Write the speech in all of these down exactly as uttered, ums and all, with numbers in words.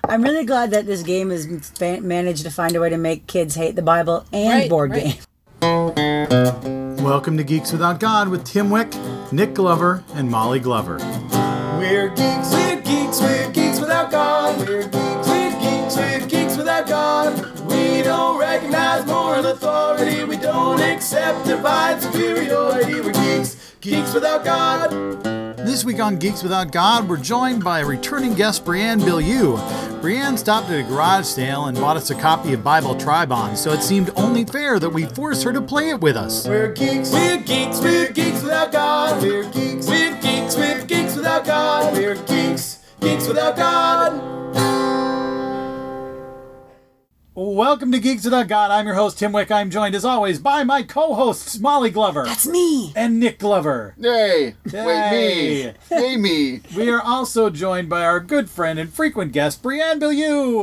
I'm really glad that this game has fa- managed to find a way to make kids hate the Bible and Right, board right. game. Welcome to Geeks Without God with Tim Wick, Nick Glover, and Molly Glover. We're geeks, we're geeks, we're geeks without God. We're geeks, we're geeks, we're geeks without God. We don't recognize moral authority. We don't accept divine superiority. We're geeks, geeks without God. This week on Geeks Without God, we're joined by returning guest Brianne Bilyeu. Brianne stopped at a garage sale and bought us a copy of Bible Tribon, so it seemed only fair that we force her to play it with us. We're geeks, we're geeks, we're geeks without God. We're geeks, we're geeks, we're geeks without God. We're geeks, geeks without God. Welcome to Geeks Without God. I'm your host, Tim Wick. I'm joined, as always, by my co-hosts, Molly Glover. That's me. And Nick Glover. Yay! Yay. Wait, me! Hey, me! We are also joined by our good friend and frequent guest, Brianne Bilyeu.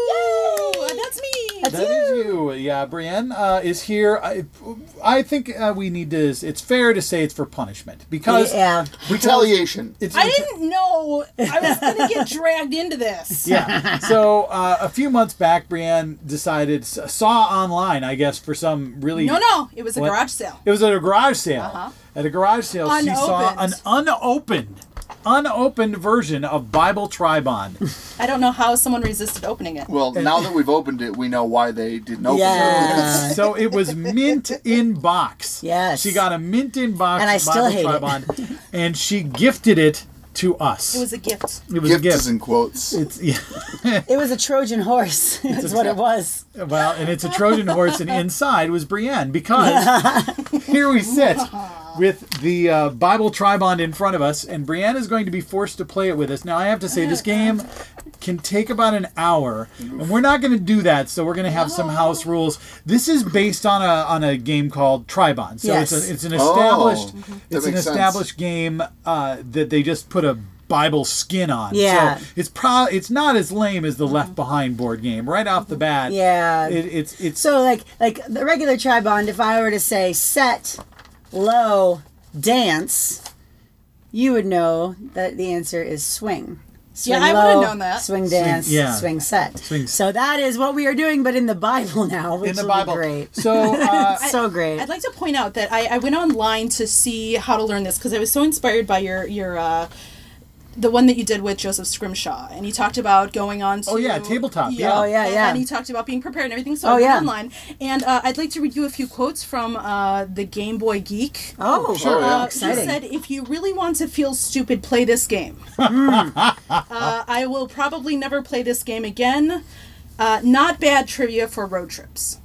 Yay! That's me. That's That you. is you. Yeah, Brianne uh, is here. I, I think uh, we need to, it's fair to say it's for punishment. Because Yeah. Retaliation. It's I didn't know I was going to get dragged into this. Yeah. So uh, a few months back, Brianne decided, s- saw online, I guess, for some really... No, no. It was a What? garage sale. It was at a garage sale. Uh-huh. At a garage sale, she saw an Unopened. unopened, unopened version of Bible Tribon. I don't know how someone resisted opening it. Well, now that we've opened it, we know why they didn't open Yeah. So it was mint in box. Yes. She got a mint in box And I of still Bible hate it. Tribon, and she gifted it to us. It was a gift. It it. was a Gift is gift. in quotes. It's yeah. It was a Trojan horse. That's what it was. Well, and it's a Trojan horse, and inside was Brianne, because here we sit with the uh, Bible Tribon in front of us, and Brianne is going to be forced to play it with us. Now, I have to say, this game can take about an hour, and we're not going to do that, so we're going to have some house rules. This is based on a on a game called Tribon, so Yes. it's, a, it's an Oh, established that it's an makes sense. established game uh, that they just put a Bible skin on. Yeah. So it's pro- it's not as lame as the Left Behind board game right off the bat. Yeah. It, it's it's So like like the regular Tribond, if I were to say set, low, dance, you would know that the answer is swing. Swing Yeah, I would've low, known that. Swing dance, yeah. swing set. Swing- So that is what we are doing, but in the Bible now, which in the will Bible. be great. So uh, So great. I'd like to point out that I, I went online to see how to learn this because I was so inspired by your your uh, the one that you did with Joseph Scrimshaw, and he talked about going on to Oh, yeah, tabletop, yeah. Oh, yeah, and, yeah. and he talked about being prepared and everything. So Oh, I went yeah. online, and uh, I'd like to read you a few quotes from uh, the Game Boy Geek. Oh, sure. Uh, he Exciting. said, "If you really want to feel stupid, play this game. Hmm. uh, I will probably never play this game again. Uh, not bad trivia for road trips."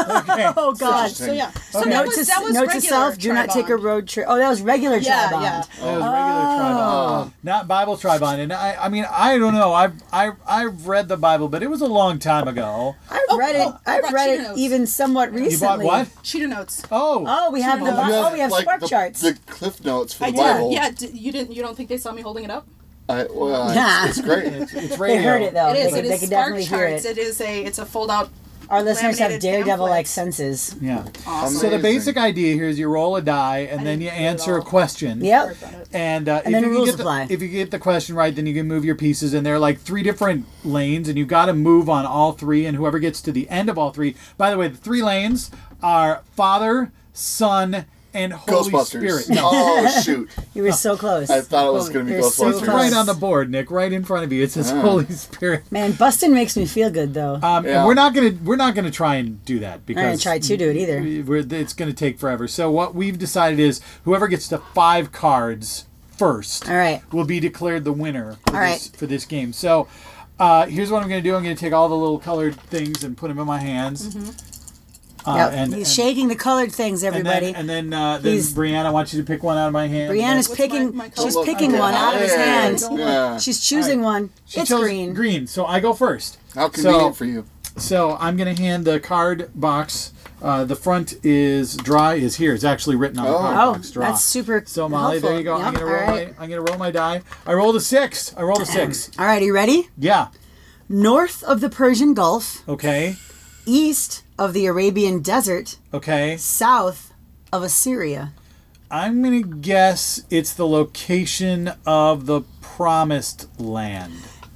Oh God. So yeah, so Okay. that Note was to, that was note to regular self: do not take a Tribond. road trip. Oh, that was regular Yeah, Tribond. yeah. That was regular Tribon, not Bible Tribon. And I, I mean, I don't know. I've, I, I've read the Bible, but it was a long time ago. I've Oh, read it. oh, I I've brought read cheat it notes. even somewhat recently. You bought what? Cheetah notes. Oh, Oh, we have the. You Oh, we have like, spark the, charts. The cliff notes for I the did. Bible. Yeah, d- you didn't. You don't think they saw me holding it up? I, well, Yeah. it's, it's great. it's, it's They radio. heard it though. It is. They, It they is can spark definitely hear charts. it. It is a. It's a fold out. Our listeners have laminated daredevil-like pamphlet. senses. Yeah. Awesome. So the Amazing. basic idea here is you roll a die, and then didn't you do it answer a all. question. Yep. And, uh, And if then you rules get the, apply. if you get the question right, then you can move your pieces, and there are like three different lanes, and you've got to move on all three, and whoever gets to the end of all three. By the way, the three lanes are Father, Son, and Holy Ghostbusters. Spirit. No. Oh, shoot. You were so close. I thought it was going to be You're so Ghostbusters. It's close. right on the board, Nick, right in front of you. It says Holy Spirit. Man, busting makes me feel good though. Um, Yeah. And we're not gonna we're not gonna try and do that I'm because not gonna try to do it either. we- We're, it's gonna take forever. So what we've decided is whoever gets to five cards first All right. will be declared the winner for, All this, right. for this game. So uh, here's what I'm gonna do. I'm gonna take all the little colored things and put them in my hands. Uh, Yep. and, He's and- shaking the colored things, and everybody. then, and then, uh, then He's- Brianne, I want you to pick one out of my hand. Brianne is What's picking. my- my color? she's Look, picking okay. one out of his Yeah. hand. Yeah. She's choosing one. She It's chose green. Green. So I go first. How convenient So- for you. So I'm going to hand the card box. Uh, the front is dry. Is here. It's actually written on the Oh. card Oh, box. Draw. that's super. So Molly, helpful. there you go. Yep, I'm gonna all roll right. my. I'm gonna roll my die. I rolled a six. I rolled a six. All right, are you ready? Yeah. North of the Persian Gulf, Okay. east of the Arabian Desert, Okay. south of Assyria. I'm gonna guess it's the location of the promised land.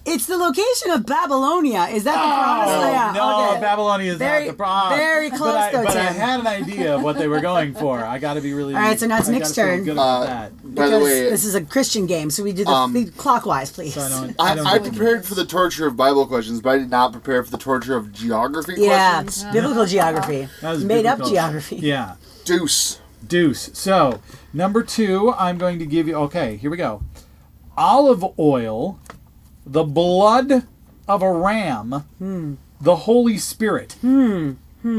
It's the location of Babylonia. Is that the promised Oh, land? no, Okay. Babylonia is Very- not the problem. very close, but I, though, But I Tim. had an idea of what they were going for. I got to be really. All right, so now it's I Nick's gotta feel turn. Good about Uh, that. By the Because way, this is a Christian game, so we do the Um, the clockwise, please. So I don't. I, I, don't I get- prepared for the torture of Bible questions, but I did not prepare for the torture of geography yeah, questions. biblical geography. That was Made up biblical. geography. Yeah. Deuce. Deuce. So, number two, I'm going to give you. Okay, here we go. Olive oil, the blood of a ram, Hmm. the Holy Spirit. Um,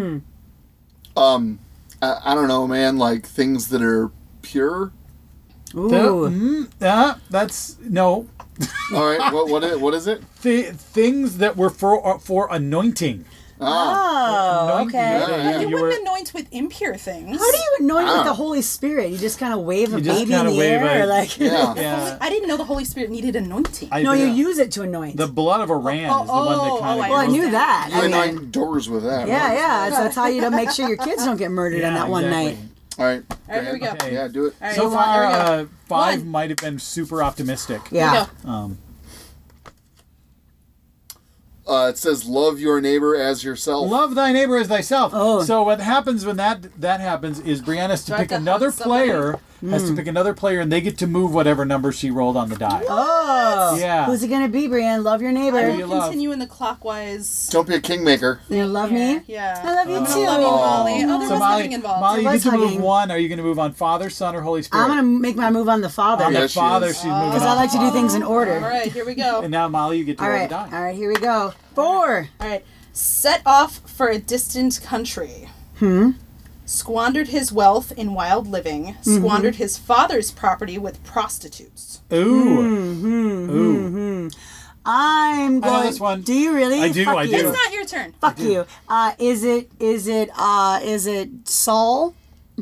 I, I don't know, man. Like things that are pure. Ooh. The- mm, uh, that's no. All right. what what is, what is it? Th- things that were for for anointing. Ah, Oh, Anointing. okay. Yeah, yeah. You You wouldn't were- anoint with impure things. How do you anoint with Ah. the Holy Spirit? You just kind of wave a You just baby in kinda the wave air, a- or like yeah. Yeah. I didn't know the Holy Spirit needed anointing. I, no, you yeah. use it to anoint. The blood of a ram Oh, is the one that oh, kind oh, of. I well, I knew that. You I mean, anoint doors with that. yeah, right? yeah. So that's how you don't make sure your kids don't get murdered on that one night. All right. All right, here we go. Okay. Yeah, do it. All right, So hold on, far, here we go. uh, five One. might have been super optimistic. Here we Yeah. go. Um, Uh, it says, "Love your neighbor as yourself." love thy neighbor as thyself. Oh. So what happens when that that happens is Brianna has to Do I pick have to another hug somebody? player. Has to pick another player, and they get to move whatever number she rolled on the die. Oh, Yeah. Who's it gonna be, Brienne? Love your neighbor. I do will you love? continue in the clockwise. Don't be a kingmaker. You love me? Yeah. I love you Oh. too. I love you, Molly. Oh, there So was Molly, hugging involved. Molly, you There get was to move hugging. one. Are you going to move on Father, Son, or Holy Spirit? I'm gonna make my move on the father on Yeah, the she Father. is. She's moving because on I like to do Father. things in order. All right, here we go. And now Molly, you get to All roll right, the all die. right. Here we go. Four. All right. Set off for a distant country. Hmm. Squandered his wealth in wild living. Mm-hmm. Squandered his father's property with prostitutes. Ooh. Hmm. Ooh. I'm I know going. this one. Do you really? I do, Fuck I you. do. It's not your turn. Fuck you. Uh, is it? Is it? Uh, is it Saul?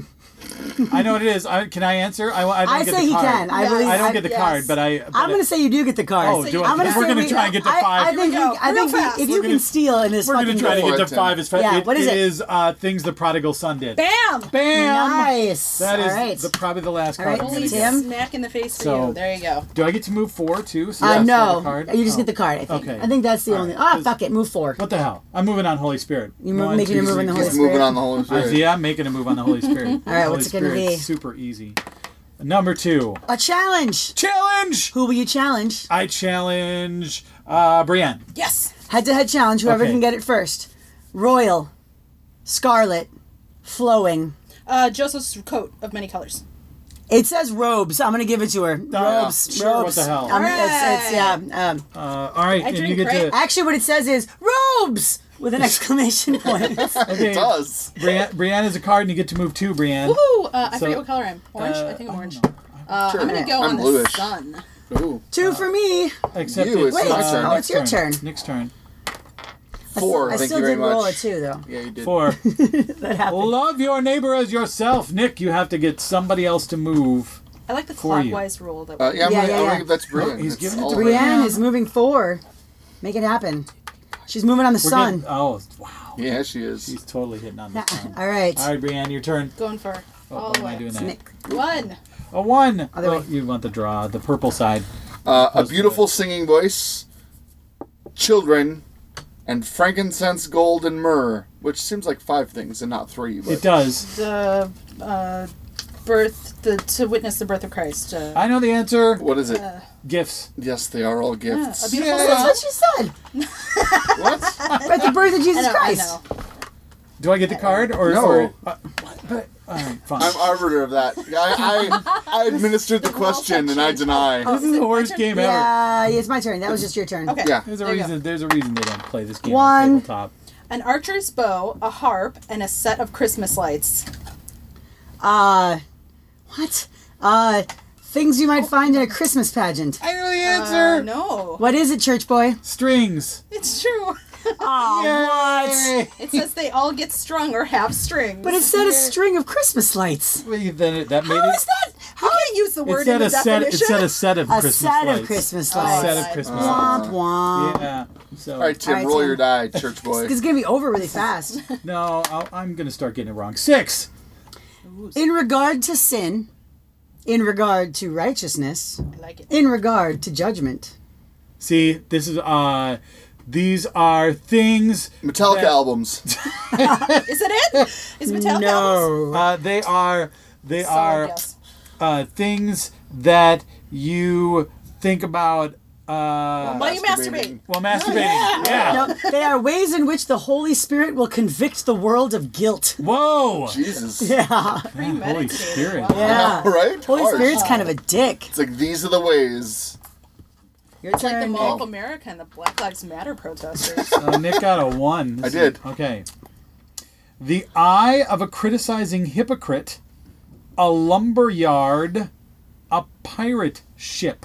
I know what it is. I, can I answer? I, I don't I get say the he card. can. I Yes. believe. I don't I- get the yes. card, but I. But I'm gonna say you do get the card. Oh, So do you- I? I'm gonna We're say gonna we- try and get to I, five. I think. Here we we- go. I Real think we- fast. if We're you gonna- can steal in this We're fucking gonna try to game. get to Tim. five as fast. Yeah, it, what is it? It is uh, things the prodigal son did. Bam! Bam! Nice. That is All right. the, probably the last All card. right, I'm Holy gonna Tim. get. smack in the face for So- you. There you go. Do I get to move four too? So Uh, that's no, the card? you just Oh. get the card. I think. Okay. I think that's the All only. right. Ah, 'Cause- fuck it. Move four. What the hell? I'm moving on Holy Spirit. You move- One, making a two, move on three, the four. Holy He's moving Spirit. on the Holy Uh, Spirit. yeah, I'm making a move on the Holy Spirit. All right, Holy what's it gonna Spirit's be? Super easy. Number two. A challenge. Challenge! Who will you challenge? I challenge uh, Brienne. Yes. Head-to-head challenge. Whoever Okay. can get it first. Royal, scarlet, flowing. Uh, Joseph's coat of many colors. It says robes. I'm gonna give it to her. robes. yeah. Sure, what robes. the hell. Um, it's, it's, yeah. Um, Uh, all right, I and you drink, get right? to. actually, what it says is robes with an exclamation point. Okay, It does. Brienne, Brienne is a card, and you get to move two, Brienne. Woohoo! Uh, I So, forget what color I'm. Orange? uh, I think I'm I orange. don't know. Uh, I'm gonna go I'm on the bluish. sun. Ooh. Two for me. Except You, it's, it's my uh, turn. Oh, Nick's it's your turn. Nick's turn. Four. I Thank still you very did roll a much. two though. Yeah, you did. Four. That happened. Love your neighbor as yourself. Nick, you have to get somebody else to move. I like the For you. clockwise rule. That Uh, yeah, I'm Yeah, gonna, yeah, I'm yeah. gonna, that's brilliant. Oh, he's It's giving it all to right. Brienne is moving four. Make it happen. She's moving on the We're sun. getting- oh, wow. Yeah, she is. He's totally hitting on the sun. All right. All right, Brienne, your turn. going for Oh, all why the am I way. doing that? Nick. One. A one. Other Oh, way. you want the draw, the purple side. Uh, a Close to beautiful it. singing voice, children, and frankincense, gold, and myrrh, which seems like five things and not three. But It does. The uh, birth. The to witness the birth of Christ. Uh, I know the answer. What is it? Gifts. Yes, they are all gifts. a beautiful That's song. what she said. What? At the birth of I Jesus know, I Christ. know. Do I get the card or No. or- uh, but all right, fine. I'm arbiter of that. I, I, I administered the question and I deny. this is the worst turn? game ever. Yeah, it's my turn. That was just your turn. Okay. Yeah. There's a There you reason. There's a reason they don't play this game One. on tabletop. An archer's bow, a harp, and a set of Christmas lights. Uh, what? Uh, things you might find in a Christmas pageant. I know the Uh, answer. no. What is it, church boy? Strings. It's true. Oh, Yay! It says they all get strung or have strings. But it said a string of Christmas lights. Well, then it, that made How it. is that? You can't use the It word said in a the set. It definition. said a set of A Christmas set lights. of Christmas Oh, A lights. set lights. of Christmas Womp lights. womp. Yeah. So All right, Tim, All right, roll Tim. your die, church boy. It's gonna be over really fast. no, I'll, I'm gonna start getting it wrong. Six. In regard to sin, in regard to righteousness, I like it. in regard to judgment, See, this is uh, these are things. Metallica that- albums. Is it it? Is Metallica? albums? No. Uh, they are they Solid are guess. uh, things that you think about. Uh, While you masturbate. well, masturbating. Yeah. No, they are ways in which the Holy Spirit will convict the world of guilt. Whoa. Jesus. Yeah. Holy Premeditated. Spirit. Wow. Yeah. Right? Holy Harsh. Spirit's kind of a dick. It's like, these are the ways. Your It's like the turn. Mall of America and the Black Lives Matter protesters. Uh, Nick got a one. I did. Okay. The eye of a criticizing hypocrite, a lumber yard, a pirate ship.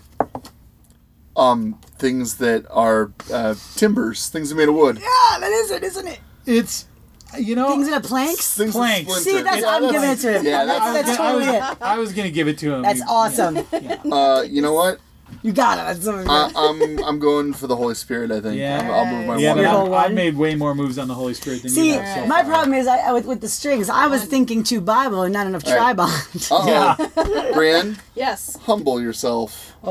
Um, things that are uh, timbers, things made of wood. Yeah, that is it, isn't it? It's, you know. Things in a planks? Things that Planks. splinter. See, that's Yeah, I'm that's- giving it to him. Yeah, that's, that's, that's I was, totally it. I was gonna give it to him. That's You- awesome. uh, you know what? You got it. That's so Uh, I'm I'm going for the Holy Spirit. I think. Yeah. I'll, I'll move my Yeah, one. but Your I've, whole I've one? made way more moves on the Holy Spirit than See, you have so my far. problem is I, I with, with the strings. I was thinking too Bible and not enough All right. tribond. Uh-oh. Brian, Yes. humble yourself. Oh,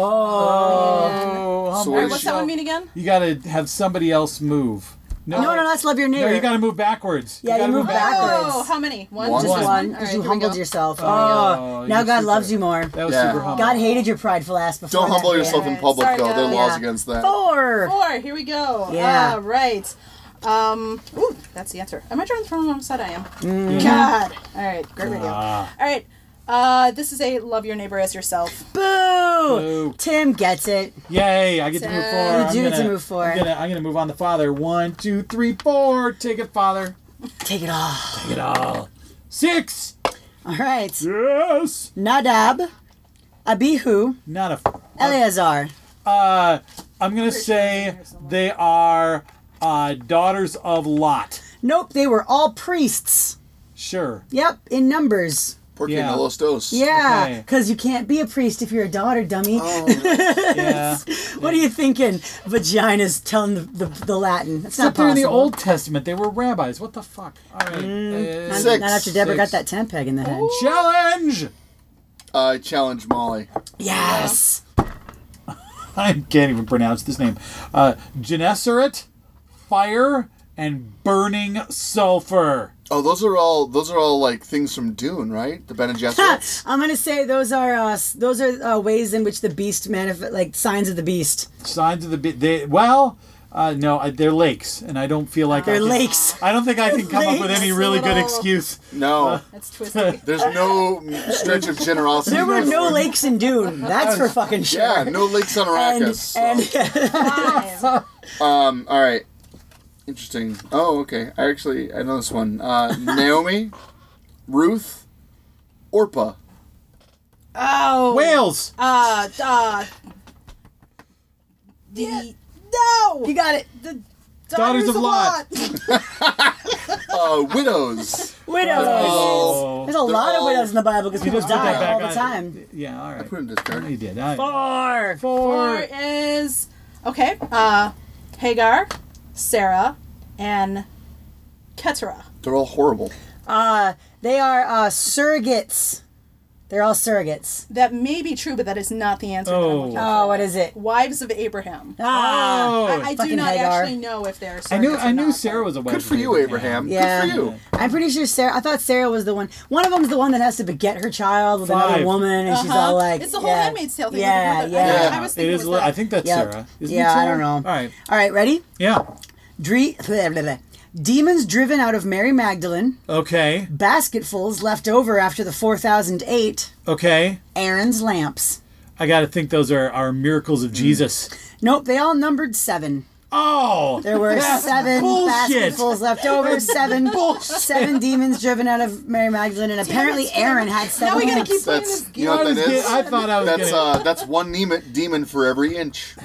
Oh, So humble what Alright, is what's she- that yourself. one mean again? You gotta have somebody else move. No, no, no, let's love your no, neighbor. you gotta move backwards. Yeah, you gotta move backwards. Oh, how many? One? One. Just One. one, All because right, you here we humbled go. yourself. Oh, Oh, now you're God super. loves you more. That was Yeah. super humble. God hated your prideful ass before. Don't that, humble man. yourself in Alright, public, sorry, though. There are guys. laws Yeah. against that. Four. Four. Here we go. Yeah. All right. Um. Ooh, that's the answer. Am I drawing from the wrong side? I am. Mm-hmm. God. All right. Great radio. Ah. All right. Uh, this is a love your neighbor as yourself. Boo! Boo. Tim gets it. Yay! I get to move Ten. forward. You I'm do get to gonna- move forward. I'm gonna, I'm gonna move on the father. One, two, three, four. Take it, father. Take it all. Take it all. Six. All right. Yes. Nadab, Abihu, Not a. Eleazar. Uh, I'm gonna sure say it's in here somewhere. they are uh, daughters of Lot. Nope, they were all priests. Sure. Yep, in numbers. Porque Yeah. no los dos. Yeah, Okay. because you can't be a priest if you're a daughter, dummy. Oh, Yeah. What are you thinking? Vaginas telling the, the, the Latin. That's not Except they're in possible. the Old Testament. They were rabbis. What the fuck? All right. Uh, Not, Six. not after Deborah Six. got that tent peg in the head. Challenge. I challenge Molly. Yes. I can't even pronounce this name. Uh, Gennesaret, fire, and burning sulfur. Oh, those are all those are all like things from Dune, right? The Bene Gesserits. I'm gonna say those are uh, s- those are uh, ways in which the beast manifest, like signs of the beast. Signs of the bit. They well, uh, no, I- they're lakes, and I don't feel like I They're can- lakes. I don't think I can come up with any Lakes. really good Little- excuse. No, That's twisty. there's no stretch of generosity. There were no there. lakes in Dune. That's for fucking sure. Yeah, no lakes on And, Arrakis. so- and Five. Um. All right. Interesting. Oh, okay. I actually I know this one. Uh, Naomi, Ruth, Orpah. Oh. Wales. Uh. Uh. The. No. you got it. The Daughters of Lot. Uh, widows. Widows. Oh. There's a lot of all- widows in the Bible because You people just put that die back all the on. time. Yeah. All right. Put in discard. You did. I, Four. Four is okay. Uh, Hagar, Sarah, and Keturah. They're all horrible. Uh, they are uh, surrogates. They're all surrogates. That may be true, but that is not the answer. That I'm Oh. looking Oh, for. what is it? Wives of Abraham. Ah. Oh. I, I do Fucking not Hagar. actually know if they're. I knew. surrogates or I knew not, Sarah but- was a wife. Good of for you, Abraham. Yeah. Good for you. I'm pretty sure Sarah. I thought Sarah was the one. One of them's the one that has to beget her child with another Five. woman, and she's Uh-huh. all like, it's the whole yeah. Handmaid's Tale thing. Yeah, with the- yeah. I, Yeah. I was It thinking is. it li- was I that. think that's Yep. Sarah. Isn't Yeah, it Sarah? I don't know. All right. All right, ready? Yeah. Dre- blah, blah, blah. Demons driven out of Mary Magdalene. Okay. Basketfuls left over after the four thousand eight. Okay. Aaron's lamps. I got to think those are, are miracles of Jesus. Nope, they all numbered seven. Oh, There were that's seven bullshit. basketfuls left over. Seven, Bullshit. seven demons driven out of Mary Magdalene, and apparently Aaron had seven. Now we gotta lamps. keep playing That's this you know I, what was that get- is. I thought I was That's gonna. uh that's one demon demon for every inch.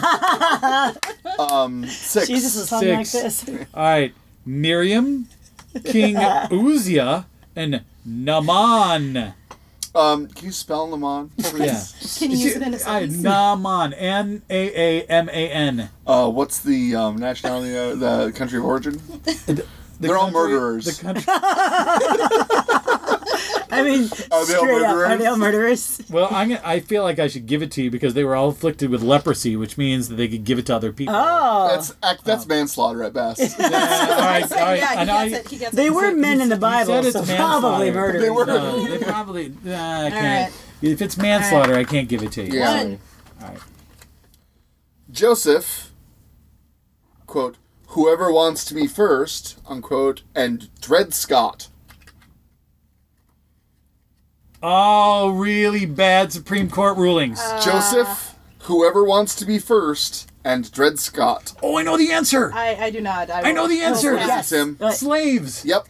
um, six. Jesus was something like Six. this. All right, Miriam, King Uzziah, and Naaman. Um, can you spell them on? Please? Yeah. Can you use it in a I- sentence? Naaman. N A A M A N. Uh, what's the um, nationality? Uh, the country of origin? The They're all country- murderers. The country. I mean, Are they all straight up, are murderers? they all murderers? Well, I'm gonna, I feel like I should give it to you because they were all afflicted with leprosy, which means that they could give it to other people. Oh. That's act- that's manslaughter at best. Yeah, all right, all right. yeah, he And I- gets it. He gets They it. were men in the you Bible, said it's so manslaughter. probably murderers. They were. No, they probably. Nah, I can't. right. If it's manslaughter, I can't give it to you. Yeah. One. All right. Joseph, quote, whoever wants to be first, unquote, and Dred Scott. Oh, really bad Supreme Court rulings. Joseph, whoever wants to be first, and Dred Scott. oh, I know the answer. I, I do not. I, I know the answer. Oh, Yes, Tim. But- Yep. Slaves.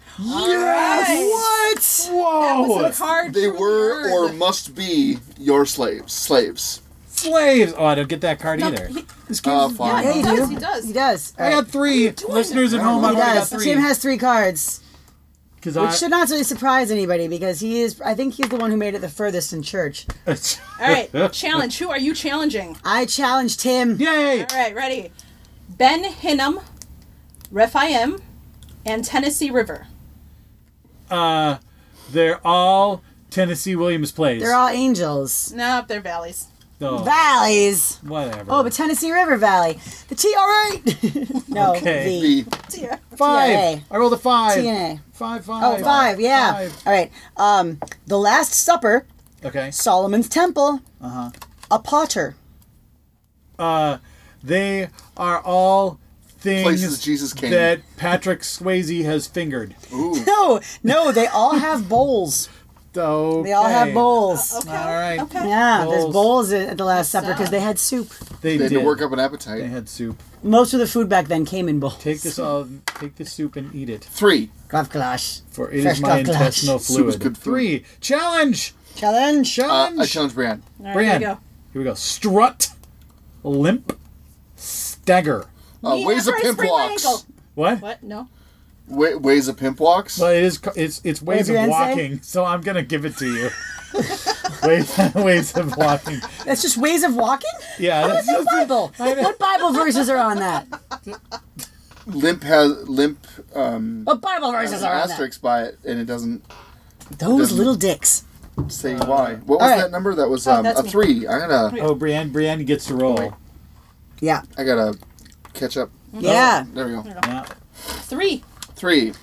Yes. What? Whoa. That was hard. They to were learn. or must be your slaves. Slaves. Slaves. Oh, I don't get that card No, either. he- This game. Uh, fine. Yeah, He you does, do. he does. He does. I got three. Listeners at home, I've He already got does. three. Tim has three cards, Because which I. should not really surprise anybody because he is. I think he's the one who made it the furthest in church. All right, challenge. Who are you challenging? I challenged him. Yay! All right, ready. Ben Hinnom, Rephaim, and Tennessee River. Uh, they're all Tennessee Williams plays. They're all angels. Nope, they're valleys. Oh, Valleys. whatever. Oh, but Tennessee River Valley. The T R A. No, Okay. the The Dear. five. T N A. I rolled a five. T N A. Five, five. Oh, five. Yeah. Five. All right. Um, The Last Supper. Okay. Solomon's Temple. Uh huh. A Potter. Uh, they are all things Places Jesus came. that Patrick Swayze has fingered. Ooh. No, no, they all have bowls. Okay. They all have bowls. Okay. All right. Okay. Yeah, there's Bowls. bowls at the Last Supper because they had soup. They, They had did. to work up an They appetite. had soup. Most of the food back then came in bowls. Take this all. Take this soup and eat it, Three. Gravklash. for it Fresh is my gravlax. intestinal Soup is fluid. good food. Three. Challenge. Challenge. Uh, Challenge. I challenge Brian. All right, Brian. here we go. Here we go. Strut. Limp. Stagger. Uh, Me ways after of I pimp sprained my walks. ankle. What? What? No. Wa- ways of pimp walks. Well, it is. It's it's ways did of Brian say? walking. So I'm gonna give it to you. ways ways of walking. That's just ways of walking? Yeah. That's What's the just, Bible? I know. What Bible verses are on that? Limp has limp um, What Bible has verses an are on that? asterisk by it, and it doesn't Those doesn't- little dicks. say why. What was all right. that number? That was Oh, um, that's a me. three. I gotta Oh, Brienne, Brienne gets to roll. Wait. Yeah. I gotta catch up. Yeah. There we go. Yeah. Three. Three.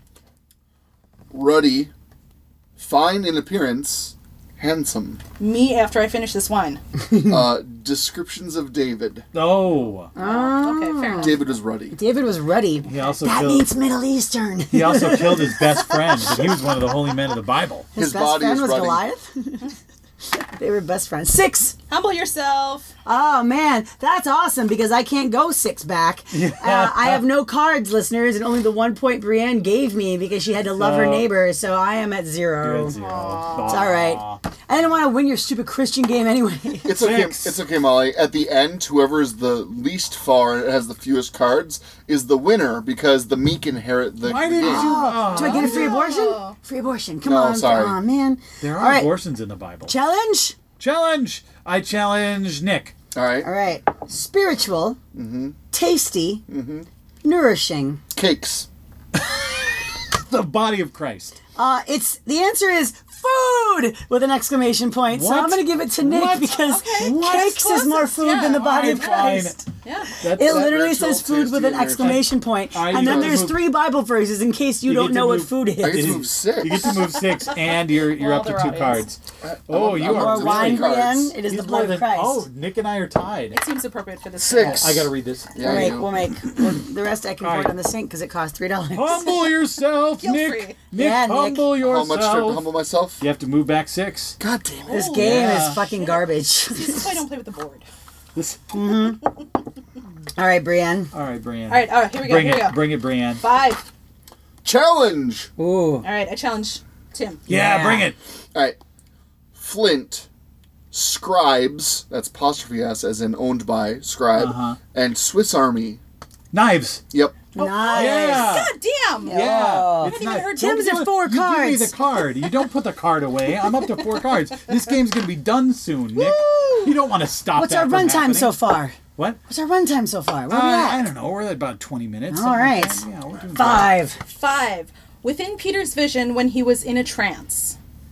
Ruddy, fine in appearance, handsome. Me after I finish this wine. uh, descriptions of David. Oh. Oh. Okay, fair enough. David was ruddy. David was ruddy. He also That killed. means Middle Eastern. He also killed his best friend, but he was one of the holy men of the Bible. His, His best body friend is was ruddy. Goliath. They were best friends. Six. Humble yourself. Oh man, that's awesome because I can't go six back. Uh, I have no cards, listeners, and only the one point Brienne gave me because she had to love her So- neighbor. So I am at You're zero. at zero. It's all right. I didn't want to win your stupid Christian game anyway. It's okay. Six. It's okay, Molly. At the end, whoever is the least far and has the fewest cards is the winner because the meek inherit the, Why the did game. you? Oh, do I get a free abortion? Oh. Free abortion. Come No, on, sorry. come on, man. There are All right. abortions in the Bible. Challenge. Challenge. I challenge Nick. All right. All right. Spiritual. Mm-hmm. Tasty. Mm-hmm. Nourishing. Cakes. The body of Christ. Uh, it's the answer is food with an exclamation point. So What? I'm going to give it to Nick What? because Okay. What? cakes is more Closest, food yeah. than the body of Fine, Christ. Yeah. That's, It that- literally Spiritual, says food with an tasty, exclamation point. All right, And you then get to there's move- three Bible verses in case you, You don't get to know what move- food I get is. to move six. You get to move six, and you're you're Well, up to they're two obvious. cards. Oh, you I'm are up More to wine, three cards. Brienne. It is He's the more blood than- of Christ. Oh, Nick and I are tied. It seems appropriate for this. Six. I gotta read this. Yeah, We'll you make, do. we'll make well, the rest I can All pour it right. on the sink because it costs three dollars. Humble yourself, Feel Nick. free. Nick, Yeah, Nick. humble How yourself. much to humble myself? You have to move back six. God damn it. This Oh, game yeah. is fucking garbage. This is why I don't play with the board. This. All right, Brienne. All right, Brienne. All right, all right, here we go. Bring here we it, go. bring it, Brienne. Five. Challenge. Ooh. All right, I challenge Tim. Yeah, Yeah. bring it. All right. Flint. Scribes. That's apostrophe S as in owned by Scribe. Uh-huh. And Swiss Army. Knives. Yep. Nice. Yeah. God damn! Yeah, Oh. it's Haven't not. even heard don't Tim's give at it- four you Give me cards. the card. You don't put the card away. I'm up to four cards. This game's gonna be done soon, Nick. You don't want to stop. What's that our from runtime happening. so far? What? What's our runtime so far? Where Uh, are we I at? don't know. We're at about twenty minutes. All something like right. that. Yeah, we're doing Five. Five. Within Peter's vision when he was in a trance.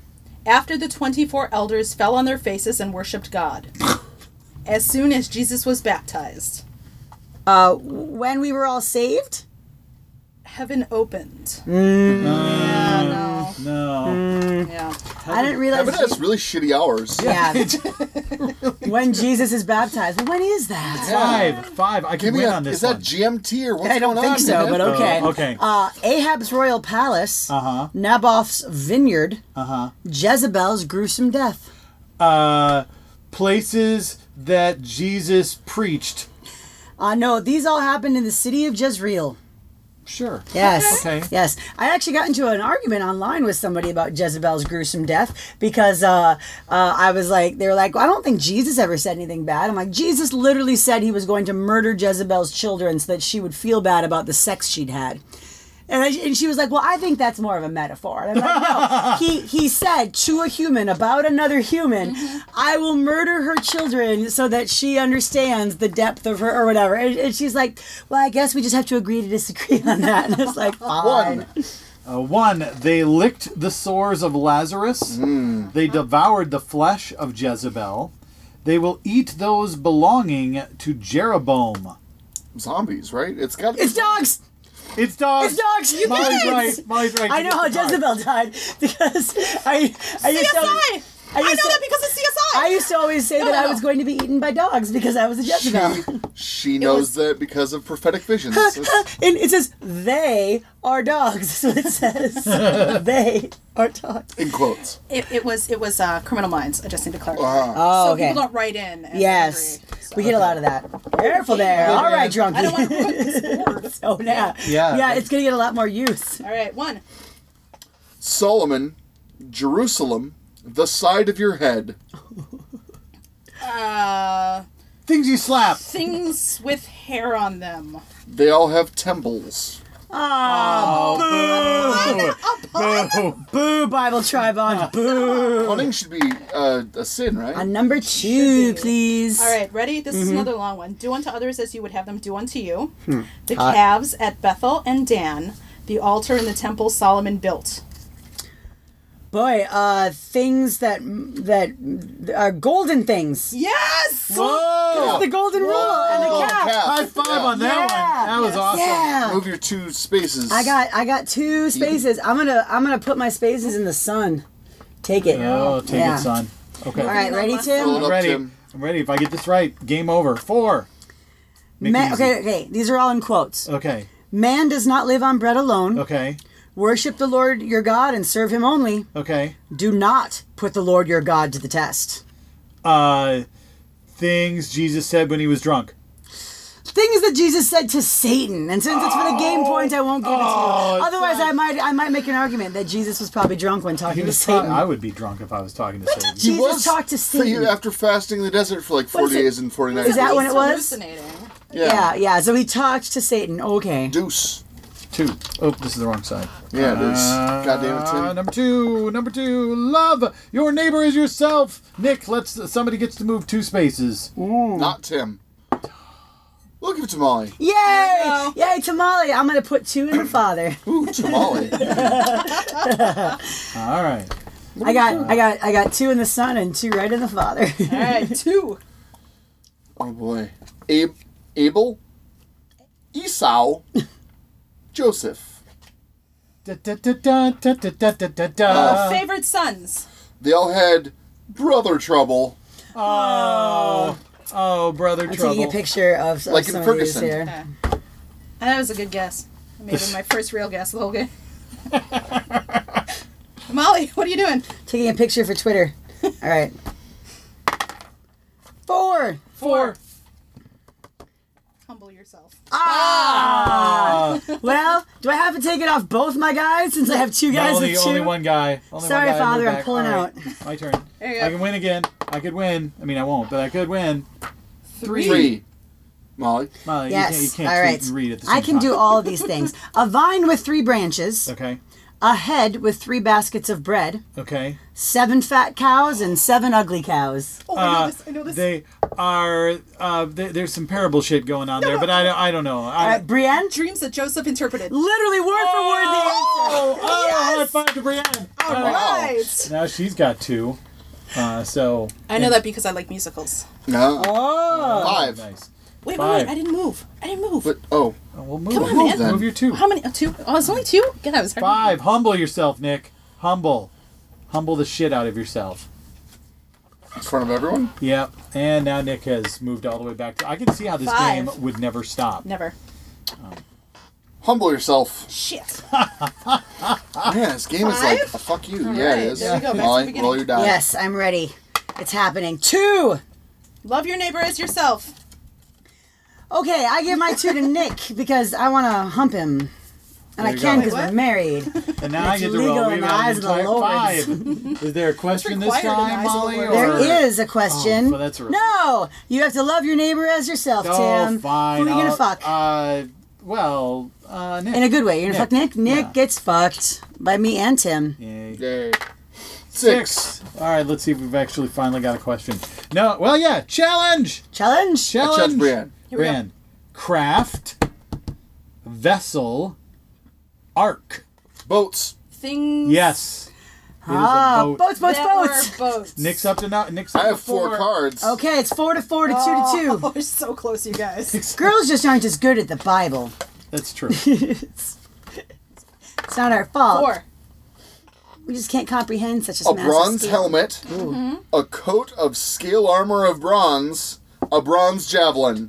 After the twenty-four elders fell on their faces and worshipped God. As soon as Jesus was baptized. Uh, when we were all saved? Heaven opened. Mm. Yeah, no. No. Yeah. I didn't realize. Heaven has really shitty hours. Yeah. When Jesus is baptized. Well, when is that? Five. Five. I can Give me win a, on this is that one. G M T or what's I don't going think on, so, man? but okay. Oh, okay. Uh, Ahab's royal palace. Uh-huh. Naboth's vineyard. Uh-huh. Jezebel's gruesome death. Uh, places that Jesus preached. Uh, no, these all happened in the city of Jezreel. Sure. Yes. Okay. Yes. I actually got into an argument online with somebody about Jezebel's gruesome death because uh, uh, I was like, they were like, well, I don't think Jesus ever said anything bad. I'm like, Jesus literally said he was going to murder Jezebel's children so that she would feel bad about the sex she'd had. And, I, and she was like, well, I think that's more of a metaphor. And I'm like, no. he, he said to a human about another human, I will murder her children so that she understands the depth of her or whatever. And, and she's like, well, I guess we just have to agree to disagree on that. And it's like, fine. One. Uh, one, they licked the sores of Lazarus. They devoured the flesh of Jezebel. They will eat those belonging to Jeroboam. Zombies, right? It's got. It's dogs. It's dogs. It's dogs. You Molly's kids. right. Molly's right. I You know get how the dog. Jezebel died because I I used to C S I! I, I know used to- that because of C S I! I used to always say No, that no, I no. was going to be eaten by dogs because I was a Jezebel. She knows was- that because of prophetic visions. It's- And it says they are dogs. That's what it says. They are dogs. in quotes. It, it was it was uh, Criminal Minds. I just need to clarify. Ah. Oh, so okay. people don't write in. And Yes, agree, so. we get a lot of that. Careful there. All right, drunkie. I don't want to ruin this board. So now, Yeah. yeah, it's gonna get a lot more use. All right, one. Solomon, Jerusalem, the side of your head. Uh, Things you slap. things with hair on them. They all have temples. Oh, Boo. boo, Bible Tribon, boo. Punning should be uh, a sin, right? On number two, please. All right, ready? This Mm-hmm. is another long one. Do unto others as you would have them do unto you. Hmm. The calves at Bethel and Dan, the altar and the temple Solomon built. Boy, uh, things that that are golden things. Yes! Whoa. The golden rule and the Oh, calf. calf. High five Yeah. on that Yeah. one. That was Yes. awesome. Yeah. Move your two spaces. I got I got two spaces. I'm gonna I'm gonna put my spaces in the sun. Take it. Oh, take Yeah. it, son. Okay. All right, ready, Fill Tim? it I'm up, ready. Tim. I'm ready. If I get this right, game over. Four. Make it Ma- easy. okay, okay. These are all in quotes. Okay. Man does not live on bread alone. Okay. Worship the Lord your God and serve him only. Okay. Do not put the Lord your God to the test. Uh, things Jesus said when he was drunk. Things that Jesus said to Satan, and since it's for the game point, I won't give it to Oh, you. Otherwise, I might I might make an argument that Jesus was probably drunk when He talking to was Satan. pro- I would be drunk if I was talking to Satan. Jesus was talked to fa- Satan. after fasting in the desert for like What forty is it? days and forty nights. Is that when it was? Hallucinating. Yeah, yeah. So he talked to Satan. Okay. Deuce. Two. Oh, this is the wrong side. Yeah, it is. Uh, God damn it, Tim. Number two. Number two. Love your neighbor as yourself. Nick, let's. Somebody gets to move two spaces. Not Tim. Look at Tamale. Yay! go. Yay, tamale! I'm gonna put two in the father. Ooh, Tamale. All right. I got, I got, I got two in the son and two right in the father. All right, two. Oh boy. Ab- Abel, Esau, Joseph. Da, da, da, da, da, da, da, da, da, da. Favorite sons. They all had brother trouble. Oh, oh, brother I'm trouble. taking a picture of, of Like in some of these Ferguson. here. Okay. That was a good guess. I made it my first real guess of the whole game. Molly, what are you doing? Taking a picture for Twitter. All right. Four. Four. Humble yourself. Ah. Well, do I have to take it off both my guys since I have two No, guys only, with two? only one guy. Only Sorry, one guy. Father, Move I'm back. pulling All right. My turn. There you I go. can win again. I could win. I mean, I won't, but I could win. Three. Three. Molly. Molly, Yes. you can't, you can't All tweet right. and read at the same I can time. do all of these things. A vine with three branches. Okay. A head with three baskets of bread. Okay. Seven fat cows and seven ugly cows. Oh, I know Uh, this. I know this. They are uh, th- there's some parable shit going on there, but I, I don't know. All I, right, Brienne. Dreams that Joseph interpreted. Literally word for word the answer. oh, oh, Yes! high five to Brienne. All Uh, right. Now she's got two. Uh, so I know that because I like musicals. No. Oh. Five. nice. Wait, wait, Five. wait! I didn't move. I didn't move. But oh, Oh, well, move, Come on, move, man. then. Move your two. How many? Oh, two? Oh, it's only two? Yeah, it was hard. Five. Humble yourself, Nick. Humble. Humble the shit out of yourself. in front of everyone. Yep. And now Nick has moved all the way back to. I can see how this Five. game would never stop. Never. Humble yourself. Shit. Man, this game is like a fuck you. yeah, right, it is. there we go, back to the Molly, beginning. roll your die. Yes, I'm ready. It's happening. Two. Love your neighbor as yourself. Okay, I give my two to Nick because I want to hump him. And There I you can go. because Wait, we're what? married. And now I It's get to legal roll. in We the got eyes an of the entire Lords. five. Is there a question this required in the time, eyes of the Molly? Lord. Or... There is a question. Oh, well, that's a relief. No, you have to love your neighbor as yourself, Oh, Tim. fine. Who are you gonna I'll- fuck? Uh, well, uh, Nick. In a good way. You're gonna fuck Nick? Nick Yeah. gets fucked by me and Tim. Yay. Yay. Six. Six. All right, let's see if we've actually finally got a question. No, well, yeah, challenge. Challenge? Challenge. Judge Brienne. Here we go. Brienne. Craft. Vessel. Ark. Boats. Things. Yes. It is Ah, a boat. boats, boats, that boats. were boats. Nick's up to now. Nick's up I have to four cards. Okay, it's four to four to two to Oh, we're so close, you guys. two. Girls just aren't as good at the Bible. That's true. It's not our fault. Four. We just can't comprehend such a A massive bronze scale. helmet. A coat of scale armor of bronze. A bronze javelin.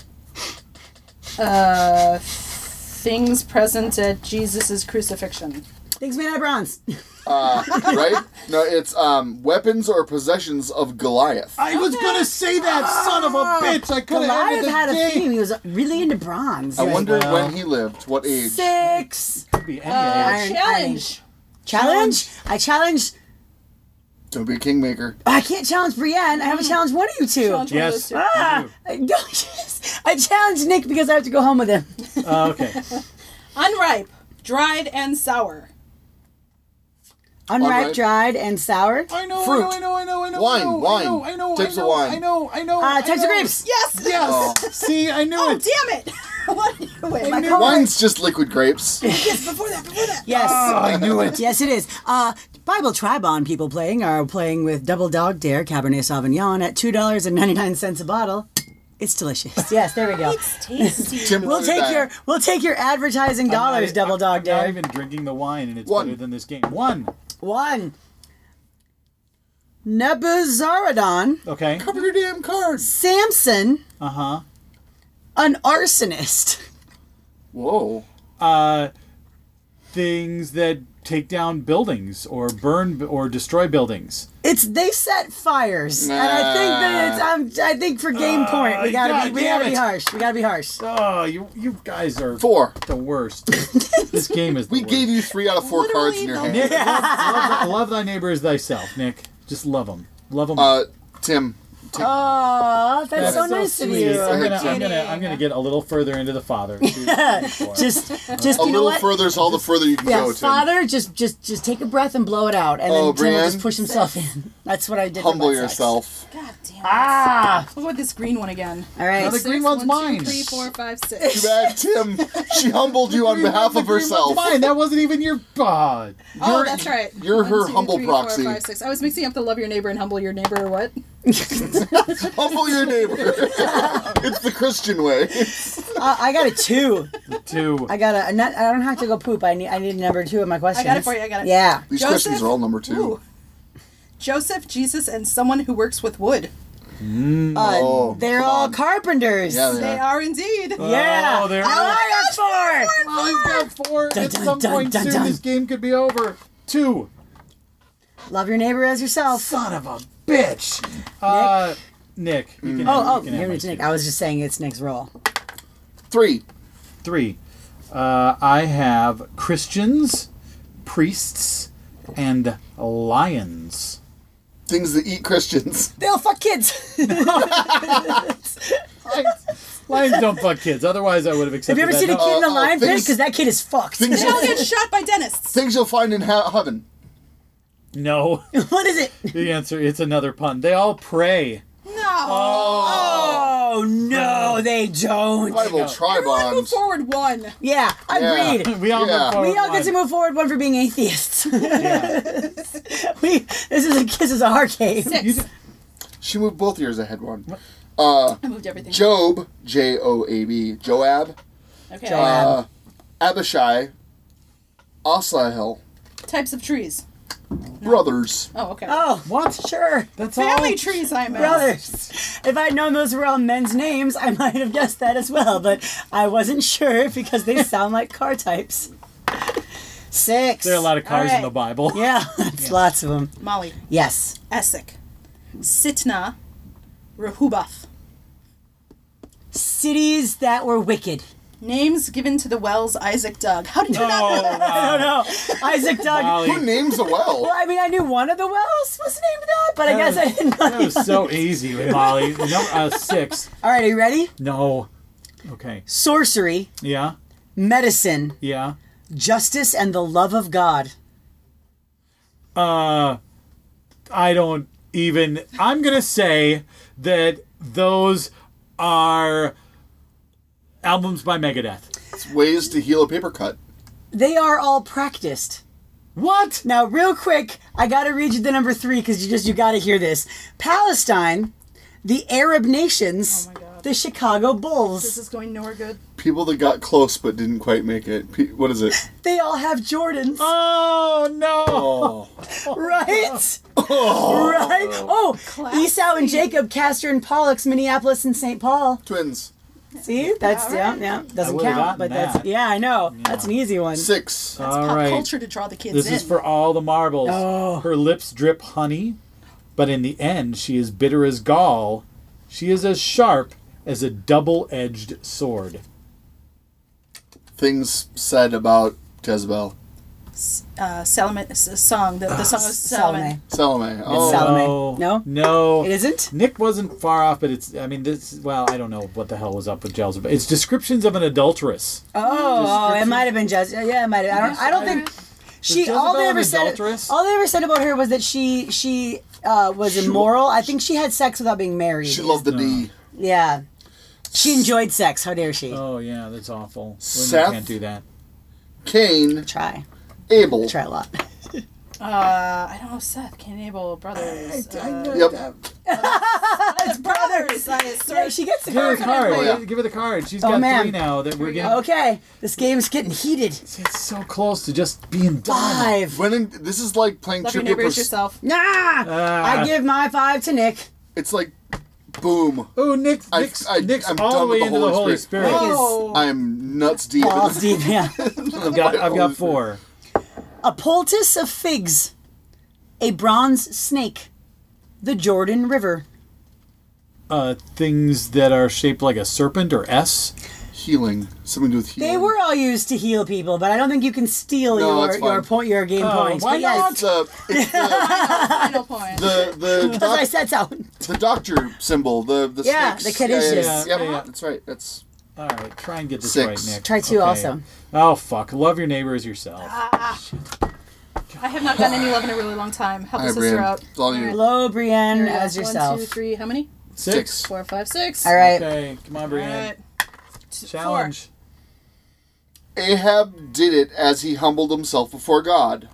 Uh, things present at Jesus' crucifixion. Things made out of bronze. Uh, right? No, it's um, weapons or possessions of Goliath. I was gonna say that, son of a bitch. I could have Goliath ended the had a game. theme. He was really into bronze. I wonder well. when he lived. What age? Six. Could be any Uh, age. Iron- challenge. Challenge? I challenge. Don't be a kingmaker. I can't challenge Brienne. I have to challenge one of you two. Challenge one of Yes. those two. Ah, I, go, yes. I challenge Nick because I have to go home with him. Uh, okay. Unripe, dried, and sour. Unripe, Unripe. dried, and sour. I know, Fruit. I know, I know, I know, Wine, I know, wine. I know, I know, Types I of know, wine. I know, I know. Uh, I types know. of grapes. Yes. Yes. Oh. See, I knew Oh, it. damn it. What? Wait, my knew card. Wine's just liquid grapes. Yes, before that, before that. Yes. Oh, I knew it. Yes, it is. Uh, Bible Tribon people playing are playing with Double Dog Dare Cabernet Sauvignon at two dollars and ninety-nine cents a bottle. It's delicious. Yes, there we go. It's tasty. Tim, We'll roll take die. your we'll take your advertising dollars, I'm not- Double Dog I'm Dare. not even drinking the wine, and it's One. better than this game. One. One. Nebuzaradon, Okay. Cover your damn cards. Samson, Uh huh. an arsonist. Whoa. Uh, things that take down buildings or burn or destroy buildings. It's they set fires, and I think that it's. I'm, I think for game point, we gotta God be, we damn gotta be it. harsh. We gotta be harsh. Oh, you you guys are Four. the worst. This game is. The We worst. gave you three out of four Literally cards in your the hand. Nick, love, love, love thy neighbor as thyself, Nick. Just love them. Love them. Uh, Tim. Oh, that's, so so nice of sweet. you. I'm gonna, Kidding. I'm gonna, I'm gonna get a little further into the father. Just, just A you know little what? further is all the further you can Yeah, go, Tim. father, just, just, just take a breath and blow it out, and Oh, then Tim will just Brienne? push himself in. That's what I did. Humble with my sex. yourself. God damn it. Ah, What about this green one again? all right. Now the green one's One, two, mine. three, four, five, Too six. bad, Tim. She humbled you on behalf The of green one's herself. Mine. That wasn't even your god. Oh, You're- that's right. you're her One, two, humble three, four, proxy. five, six. I was mixing up the love your neighbor and humble your neighbor or what? Humble your neighbor. It's the Christian way. Uh, I got a two. Two. I got a. Not, I don't have to go poop. I need. I need number two of my questions. I got it for you. I got it. Yeah. These Joseph? questions are all number two. Ooh. Joseph, Jesus, and someone who works with wood. Uh, Oh, they're come all on. carpenters. Yeah, they They are. are indeed. Yeah. Oh, there- I got four. Well, he's got four. Dun, At dun, some dun, point dun, soon, dun. this game could be over. Two. Love your neighbor as yourself. Son of a bitch. Uh, Nick. You can Oh, have, oh, you can have give my it to two. Nick. I was just saying it's Nick's roll. Three. Three. Uh, I have Christians, priests, and lions. Things that eat Christians. They'll fuck kids. Lions, lions don't fuck kids. Otherwise, I would have Have accepted you ever that. seen a No. kid in a Uh, uh, lion pit? things- Because that kid is fucked. Things They all you'll, get shot by dentists. things you'll find in ha- heaven. No. What is it? The answer, it's another pun. They all pray. No. Oh, no, they don't. Bible Everyone move Tribons. forward one. Yeah, Yeah. agreed. We all Yeah. move forward We all get one. to move forward one for being atheists. Yeah. we this is a this is a hard game. Six. She moved both years ahead one. Uh, I moved everything. Job, J O A B, Joab. Okay. Joab. Uh, Abishai, Asahel, Types of trees. brothers. Oh, okay. Oh, What? sure. That's Family all. trees, I meant. Brothers. If I'd known those were all men's names, I might have guessed that as well, but I wasn't sure because they sound like car types. Six. There are a lot of cars All in the right. Bible. Yeah, it's lots of them. Molly. Yes. Essek. Sitna. Rehoboth. Cities that were wicked. Names given to the wells Isaac dug. How did you not Oh, know that? I don't wow. know. Isaac Doug. Molly, Who names a well? Well, I mean, I knew one of the wells was named that, but I guess I didn't know. that was so easy with Molly. No, uh, six. All right, are you ready? No. Okay. Sorcery, Yeah. medicine, Yeah. justice, and the love of God. Uh, I don't even. I'm gonna say that those are albums by Megadeth. It's ways to heal a paper cut. They are all practiced. What? Now, real quick, I gotta read you the number three because you just you gotta hear this. Palestine, the Arab nations, Oh my God. the Chicago This Bulls. is going nowhere good. People that got close but didn't quite make it. Pe- what is it? They all have Jordans, Oh no! Oh. right? Oh. Right? Oh, Classy. Esau and Jacob, Castor and Pollux, Minneapolis and Saint Paul. Twins. See, that's All yeah, right. yeah, I doesn't would've count, gotten but that. that's yeah, I know. That's an easy one. Six. That's All pop right. culture to draw the kids This in. is for all the marbles. Oh. Her lips drip honey, but in the end, she is bitter as gall. She is as sharp as a double-edged sword. Things said about Jezebel. uh, Salome, s- song, the, the song of Salome. Salome. Salome. Oh. Salome. No? No. It isn't? Nick wasn't far off, but it's, I mean, this, well, I don't know what the hell was up with Jezebel. It's descriptions of an adulteress. Oh, oh, it might have been just yeah, it might have. I don't. I don't think she. All Jezebel they an ever said. adulteress? All they ever said about her was that she she uh, was immoral. I think she had sex without being married. She loved the D. Yeah, she enjoyed sex. How dare she? Oh, yeah, that's awful. Women Seth? can't do that. Cain. Try, Abel. try a lot. Uh, I don't know, Seth, Cain, Abel, brothers. Uh, Yep. It's brothers. I Yeah, sorry. she gets the Give her the card. card. Oh, yeah. Give her the card. She's Oh, got man. three now that we're we getting. go. Okay, this game's getting heated. It's so close to just being done. Five. Winning. This is like playing Love your trivia. neighbors pers- yourself. Nah. Ah. I give my five to Nick. It's like, boom. Oh, Nick's, I- Nick's, I- Nick's I'm all done the way with the into the Holy Holy Spirit. Spirit. Nick is Oh. I'm nuts deep. balls in deep. Yeah. I've got, I've got four. A poultice of figs, a bronze snake, the Jordan River. Uh, things that are shaped like a serpent or S. Healing. Something to do with healing. They were all used to heal people, but I don't think you can steal No, your that's fine. your point your game Oh, points. why But yes, It's, uh, it's the, Final point. the, the, because I doc- said so. the doctor symbol. The, the Yeah, snakes. the caduceus. Yeah, yeah, Yeah, yeah. yeah. That's right. That's All right, try and get this Six. right, Nick. Try two Okay. also. Oh, fuck. Love your neighbor as yourself. I have not gotten any love in a really long time. Help Hi, a sister Brian. out. It's all you. Hello, Brienne, Here we go. as yourself. One, two, three. How many? Six. Four, five, six. All right. Okay, come on, All Brienne. right. Two- Challenge. Ahab did it as he humbled himself before God.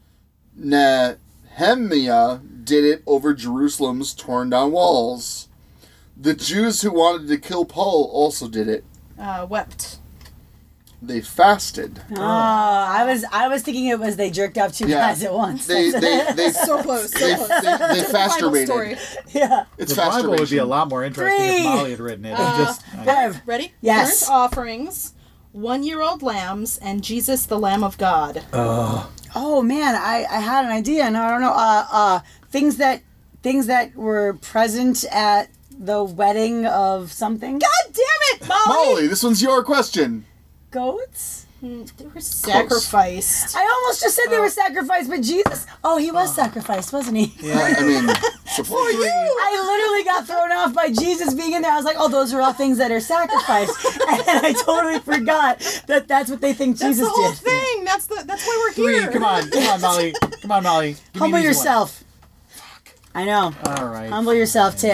Nehemiah did it over Jerusalem's torn down walls. The Jews who wanted to kill Paul also did it. Four. Uh, wept. They fasted. Oh, I was I was thinking it was they jerked off two Yeah. guys at once. They they they So close. So they, close. they, they Bible story. fasturbated. yeah. It's The Bible would be a fasturation. lot more interesting Three. if Molly had written it. It Uh, just, I- Bev. Ready? Yes. Burnt offerings, one-year-old lambs, and Jesus, the Lamb of God. Oh man, I, I had an idea and I don't know. Uh, uh, things that things that were present at the wedding of something. God damn it, Molly! Molly, this one's your question. Goats. They were sacrificed. I almost just said they were sacrificed, but Jesus. Oh, he was sacrificed, wasn't he? yeah. I mean, supposedly. I literally got thrown off by Jesus being in there. I was like, oh, those are all things that are sacrificed. And I totally forgot that that's what they think That's Jesus the whole did. thing. That's the. That's why we're Three. here. Come on. Come on, Molly. Come on, Molly. Give me Humble these yourself. I know. ones. All right. Humble yourself, Tim.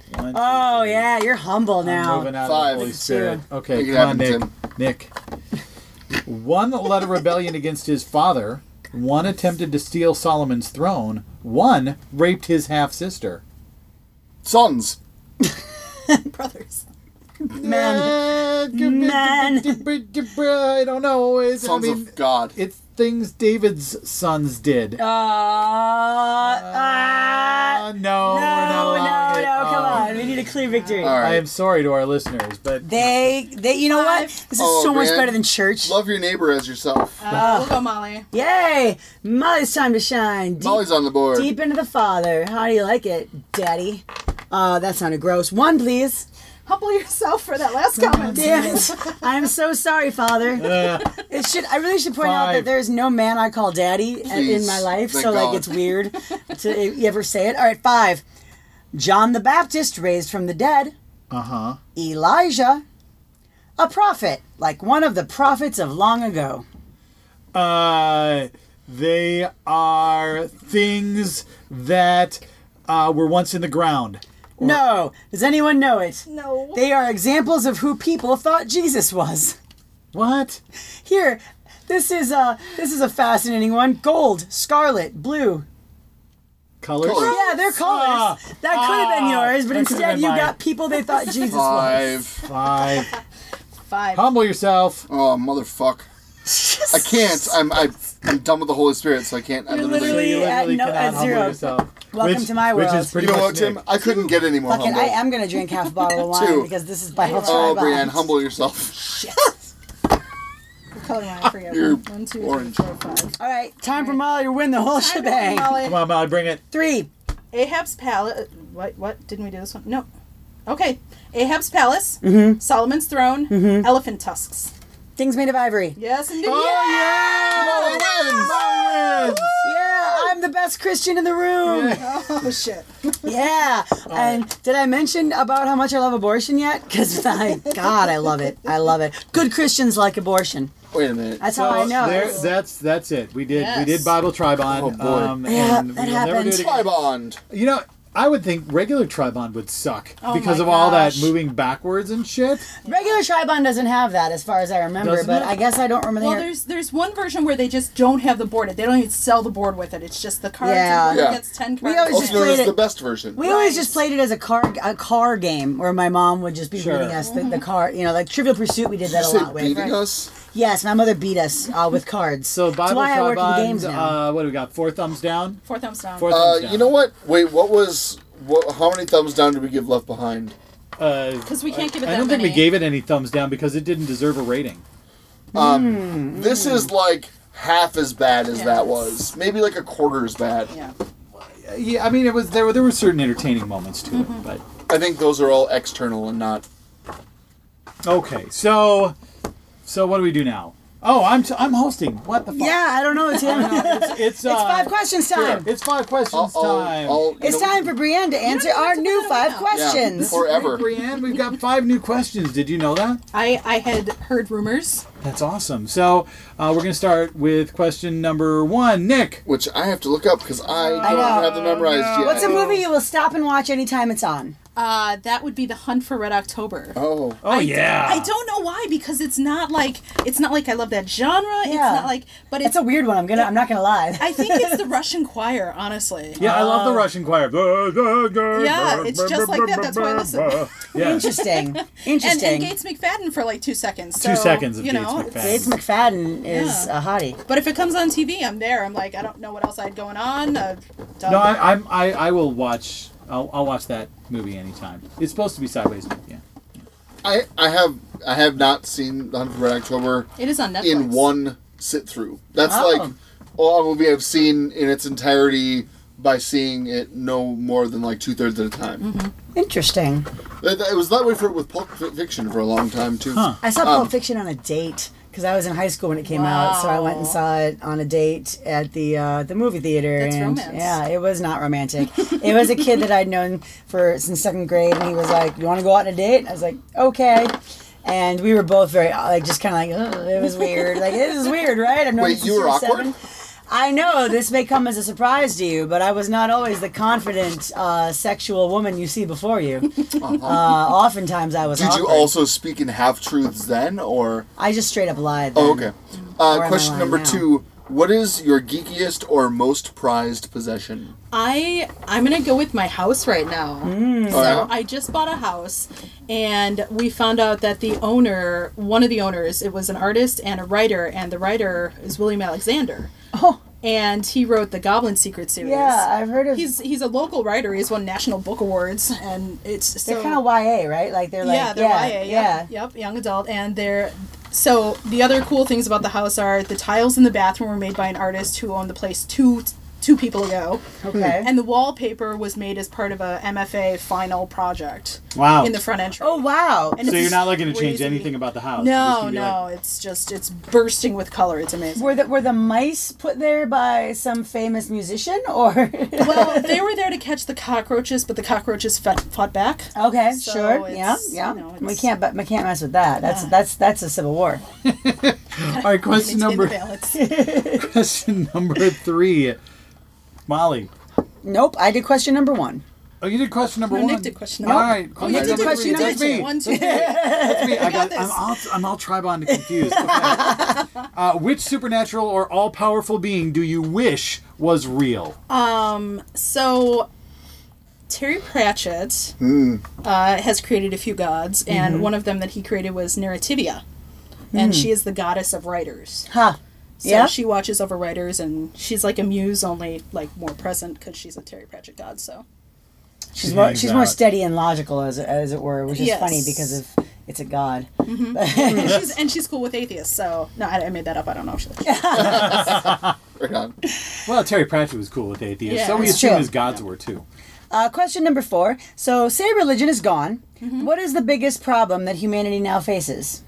One, two, Oh three. yeah, you're humble I'm now. moving out Five. of the Holy Spirit. Okay, Make it come on, happen, Nick. Nick. One led a rebellion against his father. One attempted to steal Solomon's throne. One raped his half sister. Sons. Brothers. Man. Man. I don't know. It's, I Sons mean, of God. it's things David's sons did. Uh, uh, Uh, no, no, we're not no, allowing it. no, come Oh. on. We need a clear victory. All right. I am sorry to our listeners, but They, they, you know what? Five. This is Oh, so much man. better than church. Love your neighbor as yourself. Uh, we'll go Molly. Yay! Molly's time to shine. Deep, Molly's on the board. deep into the Father. How do you like it, Daddy? Uh, that sounded gross. One, please. Humble yourself for that last comment. Damn it! I'm so sorry, Father. uh, It should. I really should point out that Five. there's no man I call Daddy in Please. my life. Thank so like God. it's weird to ever say it. All right, five. John the Baptist raised from the dead. uh-huh. Elijah, a prophet, like one of the prophets of long ago. Uh, they are things that uh, were once in the ground. No. Does anyone know it? No. They are examples of who people thought Jesus was. What? Here, this is a this is a fascinating one. Gold, scarlet, blue. Colors? Colors. Yeah, they're colors. Ah, that could have been ah, yours, but that could've instead been you mine. got people they thought Jesus was. Five. Five. Five. Humble yourself. Oh, motherfuck. I can't. I'm I, I'm done with the Holy Spirit, so I can't. I You're literally. literally- You literally at no- cannot at humble zero. yourself. Welcome which, to my Which world. is pretty You know much what, Tim? Nick. I couldn't get any more Fucking, humble. I am gonna drink half a bottle of wine Two. because this is by Oh, Ultra. Brienne, humble yourself. What color am I for you? You're One, two, three, orange. four, five. All right, time for Molly to win the whole Time to win, shebang. Molly. Come on, Molly, bring it. Three. Ahab's palace. What? What? Didn't we do this one? No. Okay. Ahab's palace. Mm-hmm. Solomon's throne. Elephant tusks. Things made of ivory. Yes, indeed. Oh, Molly wins. Molly wins. Yeah, I'm the best Christian in the room. Oh shit. Yeah. And did I mention about how much I love abortion yet? Because my God, I love it. I love it. Good Christians like abortion. Wait a minute. That's how I know. There, that's that's it. We did we Yes. did Bible Tribond. Oh, boy. Um, Yeah, and that we'll never do happens. it again. Tribond. You know, I would think regular Tribond would suck Oh because my of all that gosh. moving backwards and shit. Regular Tribond doesn't have that, as far as I remember. Doesn't but it? I guess I don't remember. Well, the- there's there's one version where they just don't have the board. They don't even sell the board with it. It's just the cards. Yeah. And whoever Yeah. gets ten We cards. always Also just known played as it- the best version. We always Right. just played it as a car a car game where my mom would just be Sure. reading us the, the car. You know, like Trivial Pursuit. We did Did that you a say lot with. beating us? Yes, my mother beat us uh, with cards. So That's Bible why I work in games Tribond. now. Uh, what do we got? Four thumbs down. Four thumbs down. Four Uh, thumbs down. you know what? Wait, what was? What? How many thumbs down did we give Left Behind? Uh, Because we can't give it I that don't think many. we gave it any thumbs down because it didn't deserve a rating. Um, this is like half as bad as Yeah, that it's- was. Maybe like a quarter as bad. Yeah. Yeah, I mean, it was there. Were there were certain entertaining moments to it, but I think those are all external and not. okay. So, so what do we do now? Oh, I'm t- I'm hosting. What the fuck? Yeah, I don't know, Tim. It's it's, uh, It's five questions time. It's five I'll, questions I'll, time. I'll, you It's know, time for Brienne to answer our new five yeah, questions. forever. Brienne, we've got five new questions. Did you know that? I I had heard rumors. That's awesome. So uh, we're gonna start with question number one. Nick. Which I have to look up because I don't know. have them memorized yet. What's a movie you will stop and watch anytime it's on? Uh, that would be The Hunt for Red October. Oh, Oh I yeah. I don't know why, because it's not like it's not like I love that genre. It's Yeah. not like, but It's it's. a weird one. I'm gonna. I'm not gonna lie. I think it's the Russian Choir, honestly. Yeah, I love the Russian choir. Yeah, it's just like that. That's why I listen. Yeah. Interesting. And, Interesting. and Gates McFadden for like two seconds. Two so, seconds of you Gates know, McFadden. it's- Gates McFadden is Yeah. a hottie. But if it comes on T V, I'm there. I'm like, I don't know what else I had going on. Uh, done. No, I, I'm I, I will watch. I'll, I'll watch that movie anytime. It's supposed to be sideways. Yeah. I I have I have not seen The Hunt for Red October It is on Netflix. in one sit through. That's Oh. like all a movie I've seen in its entirety by seeing it no more than like two thirds at a time. Mm-hmm. Interesting. It, it was that way for with Pulp Fiction for a long time too. Huh. I saw Pulp Um, Fiction on a date because I was in high school when it came out, so I went and Wow. saw it on a date at the uh, the movie theater. That's and romance. yeah, it was not romantic. It was a kid that I'd known for since second grade, and he was like, "You want to go out on a date?" I was like, "Okay." And we were both very uh, like just kind of like, Ugh, it was weird. Like this is weird, right? I've known Wait, since you were were awkward? seven. I know this may come as a surprise to you, but I was not always the confident uh, sexual woman you see before you. Uh, oftentimes I was Did awkward. you also speak in half truths then, or? I just straight up lied then. Oh, okay. Or Uh, am I question lying number now? two: what is your geekiest or most prized possession? I I'm gonna go with my house right now. Mm. So Oh, yeah? I just bought a house, and we found out that the owner, one of the owners, it was an artist and a writer, and the writer is William Alexander, Oh, and he wrote the Goblin Secret series. yeah, I've heard of. He's he's a local writer. He's won National Book Awards, and it's so they're kind of Y A, right? Like they're like yeah, they're yeah, Y A. yeah. Yep, yep, young adult, and they're. So the other cool things about the house are the tiles in the bathroom were made by an artist who owned the place two two people ago. Okay. And the wallpaper was made as part of a M F A final project Wow. in the front entry. Oh wow. And So it's you're not looking to change crazy. anything about the house? You're just No, gonna be no, like- it's just it's bursting with color. It's amazing. Were the were the mice put there by some famous musician or? Well, they were there to catch the cockroaches, but the cockroaches fought, fought back. Okay, So sure. Yeah, it's, yeah. you know, we it's- can't, but we can't mess with that. That's Yeah. that's that's a civil war. All right, question Maintain the number balance. question number three, Molly. Nope, I did question number one. Oh, you did question number No, one. Nick did question All number one. right. Oh, you did question number That's two. me. One, two, three. That's me. I got got. this. I'm all. I'm all tribond and confused. Okay. uh, which supernatural or all-powerful being do you wish was real? Um, so Terry Pratchett uh, has created a few gods, and Mm-hmm. one of them that he created was Narrativia, and she is the goddess of writers. Huh. So Mm. Yeah. she watches over writers, and she's like a muse, only like more present because she's a Terry Pratchett god. So She's She more hangs she's more out. steady and logical as as it were, which is Yes. funny because of it's a god. and she's and she's cool with atheists. So no, I, I made that up. I don't know. If she, Right on. Well, Terry Pratchett was cool with atheists, Yeah. so we It's assume true. his gods were too. Uh, question number four. So, say religion is gone. Mm-hmm. What is the biggest problem that humanity now faces?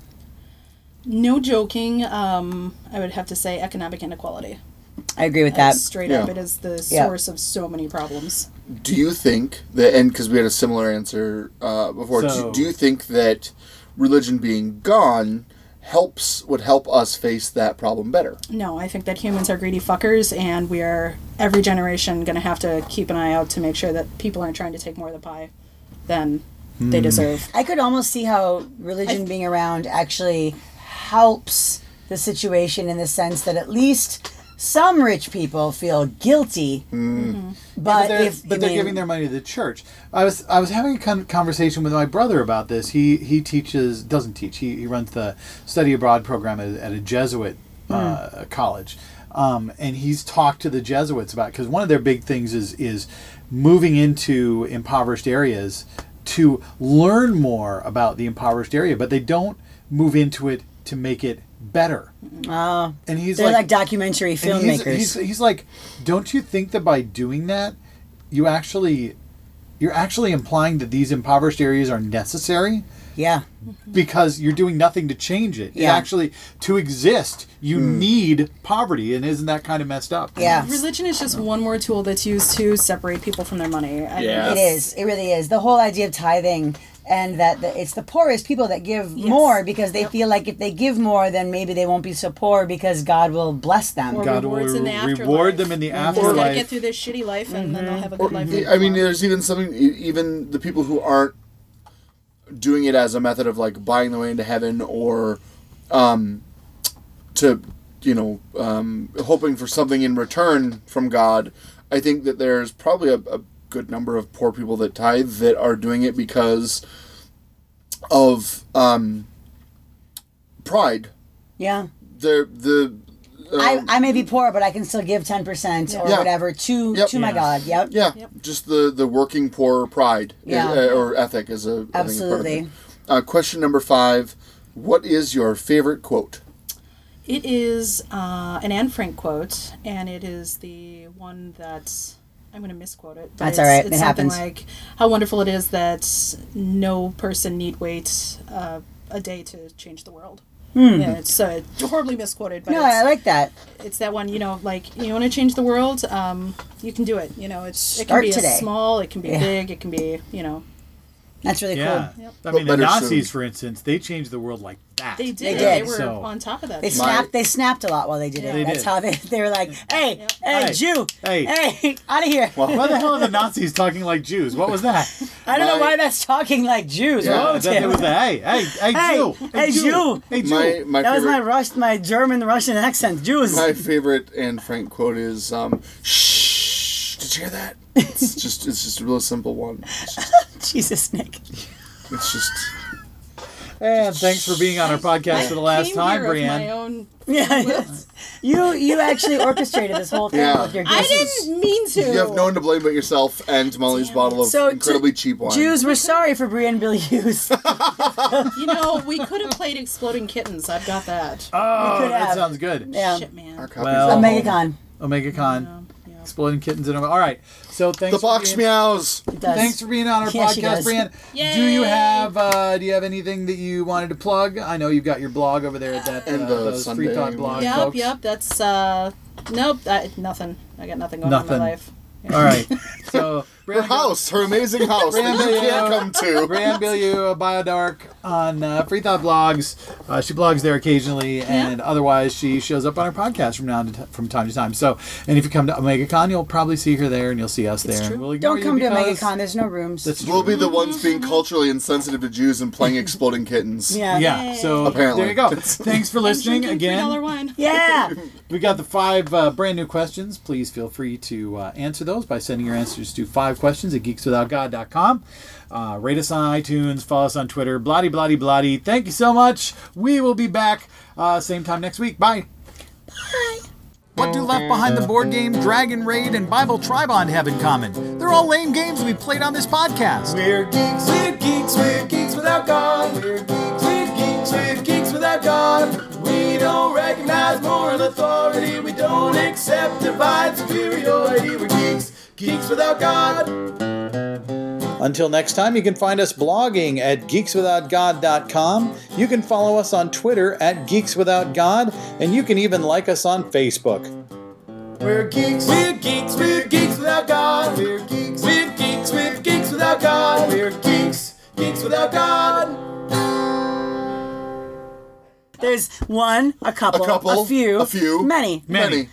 no joking. Um, I would have to say economic inequality. I agree with Like, that. straight Yeah. up, it is the Yeah. source of so many problems. Do you think that, and because we had a similar answer uh, before, So- do, do you think that religion being gone helps would help us face that problem better? No, I think that humans are greedy fuckers, and we are every generation going to have to keep an eye out to make sure that people aren't trying to take more of the pie than Hmm. they deserve. I could almost see how religion being around actually helps the situation in the sense that at least some rich people feel guilty. Mm-hmm. But, But they're, if but I they're mean, giving their money to the church. I was I was having a con- conversation with my brother about this. He he teaches doesn't teach. He, he runs the study abroad program at, at a Jesuit uh, college, um, and he's talked to the Jesuits about because one of their big things is is moving into impoverished areas to learn more about the impoverished area, but they don't move into it to make it better. Oh, And he's they're like, like, documentary and filmmakers. He's, he's, he's like, don't you think that by doing that, you actually, you're actually implying that these impoverished areas are necessary yeah. because you're doing nothing to change it. It Yeah. actually, to exist, you need poverty, and isn't that kind of messed up? Yeah. Religion is just one more tool that's used to separate people from their money. I Yeah. It is. It really is. The whole idea of tithing and that the, it's the poorest people that give more because they feel like if they give more, then maybe they won't be so poor because God will bless them. Or God will rewards in the reward afterlife. them in the They just gotta afterlife. get through this shitty life, and then they'll have a good Or, life. I mean, there's even something, e- even the people who aren't doing it as a method of like buying their way into heaven or um, to, you know, um, hoping for something in return from God. I think that there's probably a, a good number of poor people that tithe that are doing it because of um, pride. Yeah. The the um, I, I may be poor, but I can still give ten percent or Yeah. whatever to Yep. to my Yeah. God. Yep. yeah, Yep. just the the working poor pride Yeah. uh, or ethic is a I think a part of Absolutely. it. Uh, question number five: what is your favorite quote? It is uh, an Anne Frank quote, and it is the one that I'm going to misquote it. But That's it's, all right. It's It something happens. like how wonderful it is that no person need wait uh, a day to change the world. Yeah, it's uh, horribly misquoted, but Hmm. No, it's, I like that. it's that one. You know, like you want to change the world, um, you can do it. You know, it's it can Start be today. small, it can be Yeah. big, it can be you know. That's really Yeah. cool. Yep. I mean, the better Nazis, soon. for instance, they changed the world like that. They did. did. They were So- on top of that. They shit. snapped. They snapped a lot while they did it. They That's did. how they they were like, "Hey, hey, Hey, Jew, hey. hey, out of here!" Why the hell are the Nazis talking like Jews? What was that? I don't know My- why that's talking like Jews. Yeah, What Oh, was that, it? it was the hey, hey, hey, Hey, Jew, hey, Jew. hey, Jew. My my That was my favorite Rus- my German Russian accent. Jews. my favorite Anne Frank quote is um, "Shh, did you hear that?" It's just it's just a real simple one. It's just, Jesus, Nick. it's just And thanks for being on our podcast for the last Came time, here of my Brienne. own. Yeah, you you actually orchestrated this whole thing Yeah. with your I gifts. didn't mean to. you have no one to blame but yourself and Molly's Damn bottle of So, to- incredibly cheap wine. Jews, we're sorry for Brienne Bill Hughes. You know, we could have played Exploding Kittens. I've got that. Oh, could that have. sounds good. Yeah, Shit, man. Our copies Well- at home. OmegaCon. Omega Con, Um, yeah. exploding kittens, and all right. So thanks. The box for being, meows. It does. Thanks for being on our Yeah, she podcast, does. Brienne. Yay. Do you have uh, Do you have anything that you wanted to plug? I know you've got your blog over there at that And uh, the those Free Sunday Thought blog, one. Yep, folks. yep. That's uh, nope. I, nothing. I got nothing going on Nothing. in my life. All right. So Her Brienne, house, her amazing house that you can't come to. Brienne Bilieu, BioDark on uh, Free Thought blogs. Uh, she blogs there occasionally, and otherwise she shows up on our podcast from now to t- from time to time. So, and if you come to OmegaCon, you'll probably see her there, and you'll see us there. true. And we'll ignore Don't come you to because OmegaCon. There's no rooms. That's true. We'll be the ones being culturally insensitive to Jews and playing exploding kittens. yeah. Yeah. So Apparently. there you go. Thanks for listening Drinking three dollar again. wine. Yeah. We got the five uh, brand new questions. Please feel free to uh, answer those by sending your answers to five questions at geeks without god dot com. Uh, rate us on iTunes, follow us on Twitter, bloody, bloody, bloody. Thank you so much. We will be back uh, same time next week. Bye. Bye. What do Left Behind the Board Game, Dragon Raid, and Bible Tribond have in common? They're all lame games we played on this podcast. We're geeks, we're geeks, we're geeks without God. We're geeks, we're geeks, we're geeks without God. We don't recognize moral authority. We don't accept divine superiority. We're geeks, geeks without God. Until next time, you can find us blogging at geeks without god dot com. You can follow us on Twitter at geeks without god, and you can even like us on Facebook. We're geeks, we're geeks, we're geeks without God. We're geeks, we're geeks, we're geeks without God. We're geeks, geeks without God. There's one, a couple, A couple, a few, a few, many. Many. Many.